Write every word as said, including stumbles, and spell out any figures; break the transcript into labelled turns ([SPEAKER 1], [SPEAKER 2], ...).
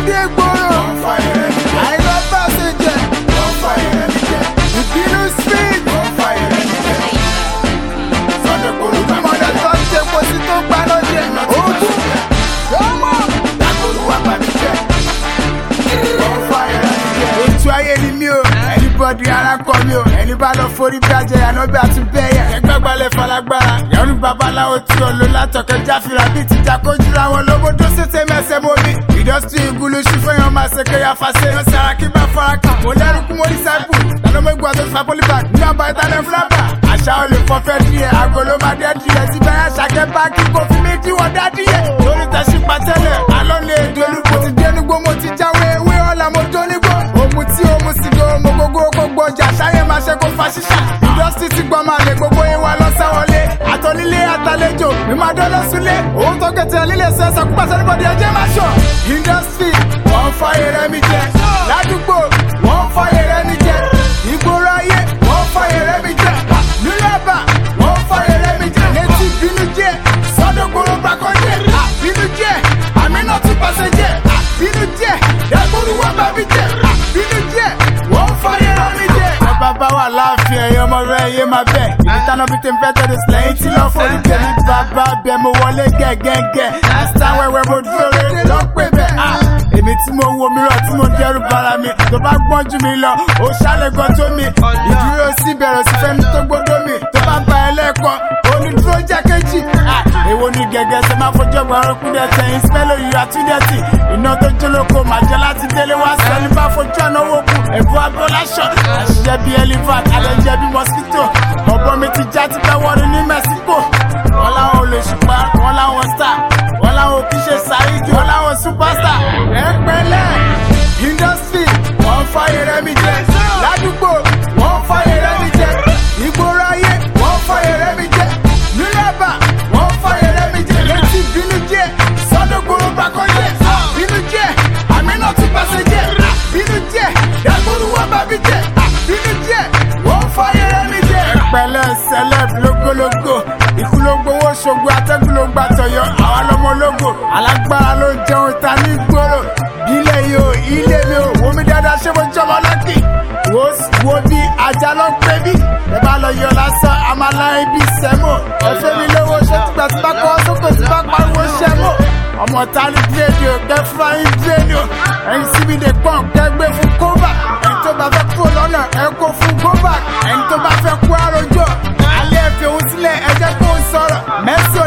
[SPEAKER 1] dé gbòòrò. àìrọ́ bá ṣe jẹ. ìbínú speed. ìmọ̀dà tó ń ṣe kò sí tó gbaná jẹ. ogun yọmọ. ètò ayé ni mí o. anybody ara kọ mi o. ẹni bá lọ forí bí ajẹyà náà bí a tún bẹ́yà. ẹgbẹ́ gbalẹ̀ falagbára. yẹnu babaláwo tí o lò látọ̀kẹ́ jáfira bíi ti jakojúra wọn lóbodó ṣètè mẹ́sẹ̀ mọ́bí. ìdọ́sítì ìgúlùsù fẹ́yàn máa ṣe kéya fàṣẹ. wọ́n sara kí bá fara kà. mo lẹ́rù kú mo ní sáìpù. lọ́nà mo gbọ́ àti fa polybag. ní àbá ìtàlẹ̀ fúlábà. àṣà olè fọ́fẹ́ díẹ̀. àgọ́ ló máa dẹ́ díẹ̀. ti bẹ́yà ṣàkẹ́ báàkì kò fi méjì wọ́n dá díẹ̀. lórí tẹ̀sí pàtẹ́lẹ̀. alọ́ lè dolúkọ. ti dénúgbó mo ti jáwé ewé ọ̀la mo tó nígbó. òmu tí òmu sì go mo gbogbo kó gbọjà. ṣáyé máa ṣe kó fa ṣíṣà. ìdọ́sítì ti gbọ́ máa lè gbogbo yín wá lọ́sẹ̀wọlé. àtọ́nílé àtàlejò mi máa dọ́ lọ́sùlé. òun tó kẹtẹ lílé sẹ́sẹ̀ kó pàṣẹ níbọ̀dì ẹjẹ́ máa ṣọ̀. industry wọ́n ń fàyè rẹ̀ mi jẹ. ládùúgbò wọ́n ń fàyè rẹ̀ mi jẹ. ìgboro ayé wọ́n ń fàyè rẹ̀ mi jẹ. nílẹ̀bà wọ́n ń fàyè rẹ̀ mi jẹ. létí bínú jẹ sọ́dọ̀gbòrò bàkọ́ jẹ. bínú jẹ àmínà tún pàṣẹ jẹ. bínú jẹ dẹ́gbòrò wọ́n bá mi jẹ. bínú jẹ wọ́n ń fàyè rẹ̀ mi jẹ. ẹ bàbá wà láàfin ẹ̀yọ́ ọmọ rẹ̀ yé máa bẹ̀. ibi táná bí tèmi fẹ́ tẹ̀lé sílẹ̀ tí lọ́ forí tẹ̀lé bàbá bẹ̀ mo wọlé gẹ́gẹ́gẹ́. àṣà wẹ́wẹ́ mo dúró rere lọ́ pè bẹ́ẹ̀. èmi tí mo wo mìíràn tí mo dẹrù bara mi tó bá gbọ́n jù mí lọ ó ṣàlẹ̀ gan tó mi. ìdúró sí bẹ̀rẹ̀ sí fẹ́ni tó gbódó mi tó bá ba ẹlẹ́kọ̀ọ́ onídúró jẹ́ kejì. èwo ni gẹ́gẹ́ ṣe máa fojú ọgbà ọrùn dẹ̀ tẹ̀yìn spẹ́lẹ̀ yìí àtúndẹ̀tì. iná tó jólóko màjẹ́ láti délé wá sọ ní bá fojú àná wò kú. ẹ̀bùn abọ́láṣọ àṣìṣe bíi elephant àlẹ́jẹ́ bíi mosquito. ọ̀bọ̀n mi ti já ti pẹ́ wọ́rin ní Mexico. wọ́n láwọn olè ṣùpá wọ́n láwọn star wọ́n láwọn kì í ṣe ṣáídì wọ́n láwọn superstar. ẹ pẹ̀lẹ́ industry wọ́n ń fàyè rẹ̀ mi jẹ. ládùúgbò wọ́n ń fàyè rẹ̀ mi jẹ. ìgboro ayé wọ́n ń fàyè rẹ̀ mi jẹ. nílẹ̀bà wọ́n ń fàyè rẹ̀ mi jẹ. létí bínú jẹ sọ́dọ̀gbòrò bàkọ́ jẹ. bínú jẹ àmínà tún pàṣẹ jẹ. bínú jẹ dẹ́gbòrò wọ́n bá mi jẹ. bínú jẹ wọ́n ń fàyè rẹ̀ mi jẹ. ẹ pẹ̀lẹ́ celeb lógólógó ikú ló gbowó ṣògo atẹ́gùn ló gbà tọ̀yọ̀ àwa lọ́mọ ológo alágbára ló ń jẹun ta ní gbòòrò ilé yìí ò ilé mi ò wo mi dáadáa ṣé mo jọmọ lọ́kì wo wo bí ajá ló ń pè mí ẹ bá lọ yọ lásán àmàlà ibi sẹ́mọ̀ ẹ̀fẹ́ mi lówó ṣé tìgbà tí bá kọ́ sókè tí bá pariwo ṣẹ́mọ̀ ọmọ ta ní gírèdì ò kẹ́ fún ayé gírèdì ò ẹ̀yin síbi dè pọ́n kẹ́ gbé fún kóbà ẹni tó bá fẹ́ kú lọ́nà ẹ kó fún kóbà ẹni tó bá fẹ́ kú àròjọ alẹ́ ẹ̀fẹ̀ òun sílẹ̀ ẹ jẹ́ kó sọ̀rọ̀ mẹ́sì